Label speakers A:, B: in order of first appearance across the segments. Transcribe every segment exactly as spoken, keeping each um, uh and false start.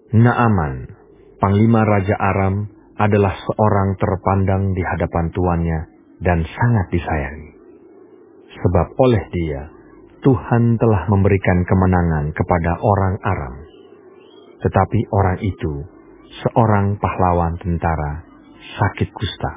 A: Naaman, panglima Raja Aram, adalah seorang terpandang di hadapan tuannya dan sangat disayangi. Sebab oleh dia, Tuhan telah memberikan kemenangan kepada orang Aram. Tetapi orang itu, seorang pahlawan tentara, sakit kusta.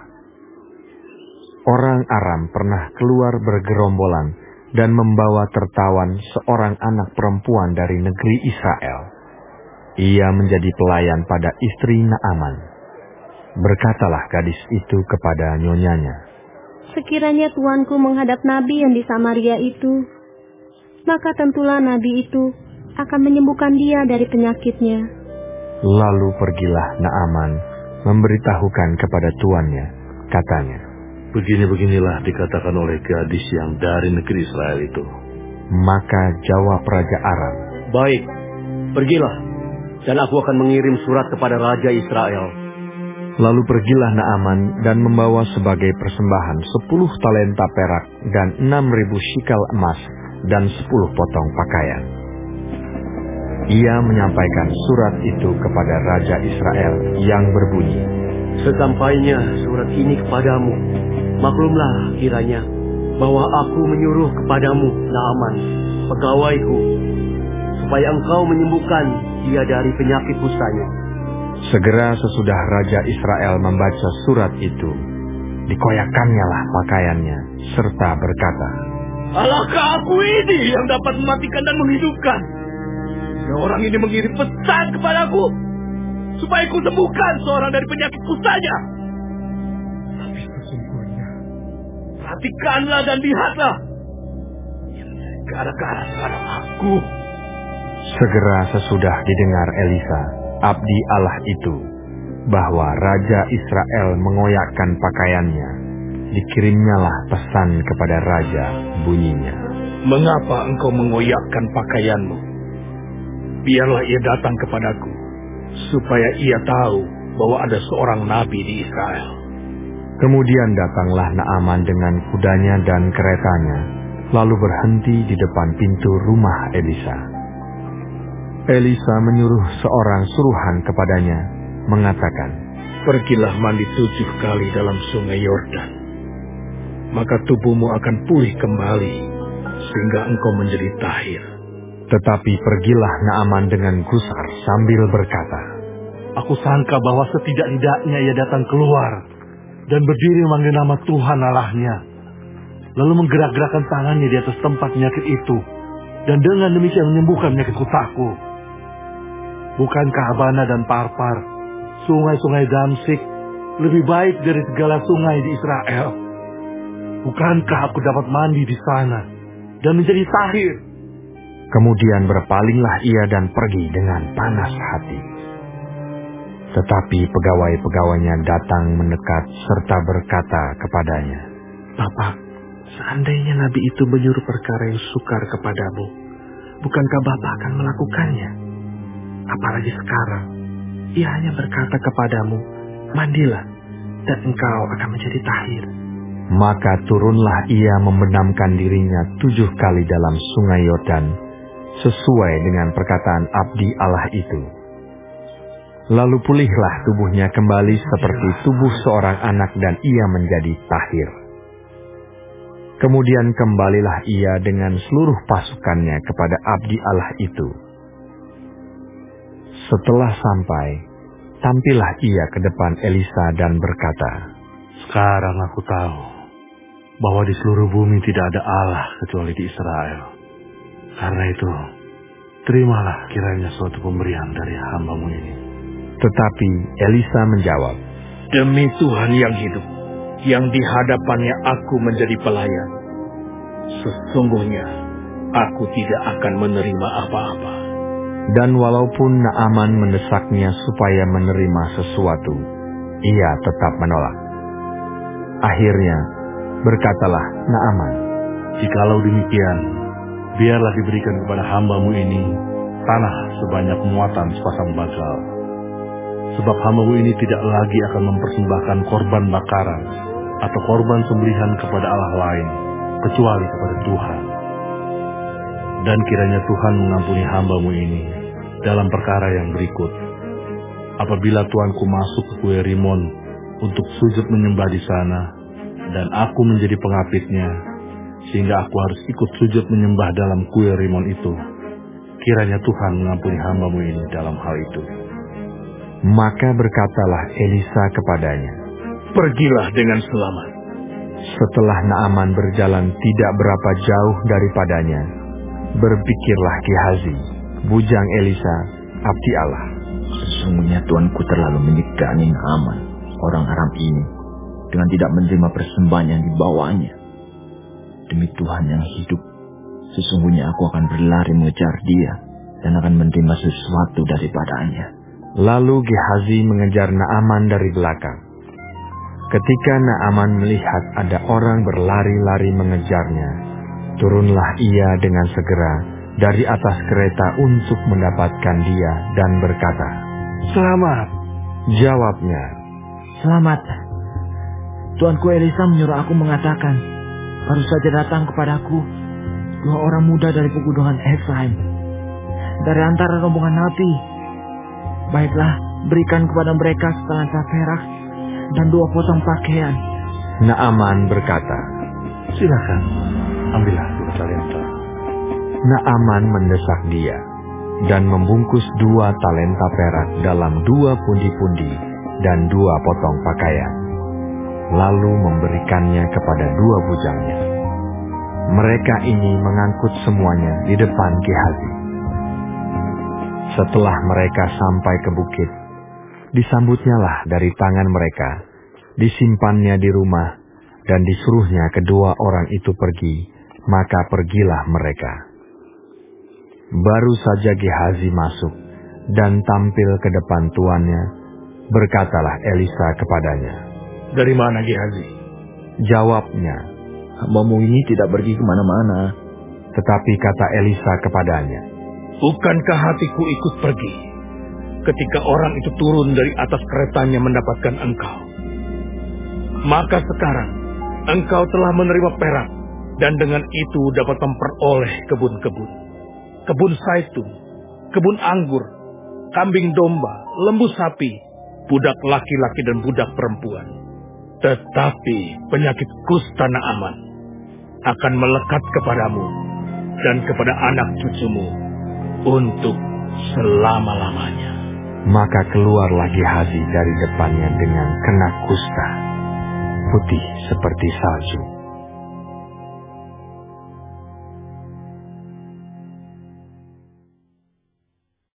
A: Orang Aram pernah keluar bergerombolan dan membawa tertawan seorang anak perempuan dari negeri Israel. Ia menjadi pelayan pada istri Naaman. Berkatalah gadis itu kepada nyonyanya,
B: "Sekiranya tuanku menghadap nabi yang di Samaria itu, maka tentulah nabi itu akan menyembuhkan dia dari penyakitnya."
A: Lalu pergilah Naaman memberitahukan kepada tuannya, katanya,
C: "Begini-beginilah dikatakan oleh gadis yang dari negeri Israel itu."
A: Maka jawab Raja Aram,
D: "Baik, pergilah, dan aku akan mengirim surat kepada Raja Israel."
A: Lalu pergilah Naaman dan membawa sebagai persembahan sepuluh talenta perak dan enam ribu shikal emas dan sepuluh potong pakaian. Ia menyampaikan surat itu kepada Raja Israel yang berbunyi,
D: "Sesampainya surat ini kepadamu, maklumlah kiranya bahwa aku menyuruh kepadamu Naaman, pegawaiku, supaya engkau menyembuhkan dia dari penyakit kustanya."
A: Segera sesudah Raja Israel membaca surat itu, dikoyakkannyalah pakaiannya, serta berkata,
E: "Alahkah aku ini yang dapat mematikan dan menghidupkan? Seorang ini mengirim pesan kepadaku, supaya ku sembuhkan seorang dari penyakit kustanya. Tapi sesungguhnya, perhatikanlah dan lihatlah, ini gara-gara terhadap aku."
A: Segera sesudah didengar Elisa, abdi Allah itu, bahwa Raja Israel mengoyakkan pakaiannya, dikirimnyalah pesan kepada Raja, bunyinya,
E: "Mengapa engkau mengoyakkan pakaianmu? Biarlah ia datang kepadaku, supaya ia tahu bahwa ada seorang nabi di Israel."
A: Kemudian datanglah Naaman dengan kudanya dan keretanya, lalu berhenti di depan pintu rumah Elisa. Elisa menyuruh seorang suruhan kepadanya, mengatakan,
E: "Pergilah mandi tujuh kali dalam sungai Yordan, maka tubuhmu akan pulih kembali, sehingga engkau menjadi tahir."
A: Tetapi pergilah Naaman dengan gusar sambil berkata,
C: "Aku sangka bahwa setidak-tidaknya ia datang keluar dan berdiri memanggil nama Tuhan Allahnya, lalu menggerak-gerakkan tangannya di atas tempat penyakit itu, dan dengan demikian menyembuhkan penyakit kustaku. Bukankah Abana dan Parpar, sungai-sungai Damsik, lebih baik dari segala sungai di Israel? Bukankah aku dapat mandi di sana dan menjadi tahir?"
A: Kemudian berpalinglah ia dan pergi dengan panas hati. Tetapi pegawai-pegawainya datang mendekat serta berkata kepadanya,
F: "Bapak, seandainya nabi itu menyuruh perkara yang sukar kepadamu, bukankah Bapak akan melakukannya? Apalagi sekarang, ia hanya berkata kepadamu, 'Mandilah, dan engkau akan menjadi tahir.'"
A: Maka turunlah ia membenamkan dirinya tujuh kali dalam sungai Yordan, sesuai dengan perkataan abdi Allah itu. Lalu pulihlah tubuhnya kembali seperti tubuh seorang anak dan ia menjadi tahir. Kemudian kembalilah ia dengan seluruh pasukannya kepada abdi Allah itu. Setelah sampai, tampillah ia ke depan Elisa dan berkata,
C: "Sekarang aku tahu bahwa di seluruh bumi tidak ada Allah kecuali di Israel. Karena itu, terimalah kiranya suatu pemberian dari hamba-Mu ini."
A: Tetapi Elisa menjawab,
E: "Demi Tuhan yang hidup, yang di hadapannya aku menjadi pelayan, sesungguhnya aku tidak akan menerima apa-apa."
A: Dan walaupun Naaman mendesaknya supaya menerima sesuatu, ia tetap menolak. Akhirnya berkatalah Naaman,
C: "Jikalau demikian, biarlah diberikan kepada hamba-Mu ini tanah sebanyak muatan sepasang bagal. Sebab hamba-Mu ini tidak lagi akan mempersembahkan korban bakaran atau korban sembelihan kepada Allah lain, kecuali kepada Tuhan. Dan kiranya Tuhan mengampuni hamba-Mu ini dalam perkara yang berikut, apabila tuanku masuk ke kue Rimon untuk sujud menyembah di sana, dan aku menjadi pengapitnya, sehingga aku harus ikut sujud menyembah dalam kue Rimon itu, kiranya Tuhan mengampuni hamba-Mu ini dalam hal itu."
A: Maka berkatalah Elisa kepadanya,
E: "Pergilah dengan selamat."
A: Setelah Naaman berjalan tidak berapa jauh daripadanya, berpikirlah Gehazi, bujang Elisa, abdi Allah,
G: "Sesungguhnya tuanku terlalu menyegani Naaman, orang Aram ini, dengan tidak menerima persembahan yang dibawanya. Demi Tuhan yang hidup, sesungguhnya aku akan berlari mengejar dia dan akan menerima sesuatu daripadanya."
A: Lalu Gehazi mengejar Naaman dari belakang. Ketika Naaman melihat ada orang berlari-lari mengejarnya, turunlah ia dengan segera dari atas kereta untuk mendapatkan dia dan berkata,
C: "Selamat."
A: Jawabnya,
G: "Selamat. Tuanku Elisa menyuruh aku mengatakan, baru saja datang kepadaku dua orang muda dari pegunungan Efraim, dari antara rombongan Nabi. Baiklah, berikan kepada mereka setalenta perak dan dua potong pakaian."
A: Naaman berkata,
C: "Silakan, ambillah dua talenta."
A: Naaman mendesak dia dan membungkus dua talenta perak dalam dua pundi-pundi dan dua potong pakaian, lalu memberikannya kepada dua bujangnya. Mereka ini mengangkut semuanya di depan Gehazi. Setelah mereka sampai ke bukit, disambutnyalah dari tangan mereka, disimpannya di rumah, dan disuruhnya kedua orang itu pergi, maka pergilah mereka. Baru saja Gehazi masuk dan tampil ke depan tuannya, berkatalah Elisa kepadanya,
E: "Dari mana Gehazi?"
A: Jawabnya,
G: "Hamba-Mu ini tidak pergi kemana-mana."
A: Tetapi kata Elisa kepadanya,
E: "Bukankah hatiku ikut pergi ketika orang itu turun dari atas keretanya mendapatkan engkau? Maka sekarang engkau telah menerima perak, dan dengan itu dapat memperoleh kebun-kebun, kebun zaitun, kebun anggur, kambing domba, lembu sapi, budak laki-laki dan budak perempuan. Tetapi penyakit kusta Naaman akan melekat kepadamu dan kepada anak cucumu untuk selama-lamanya."
A: Maka keluarlah Gehazi dari depannya dengan kena kusta, putih seperti salju.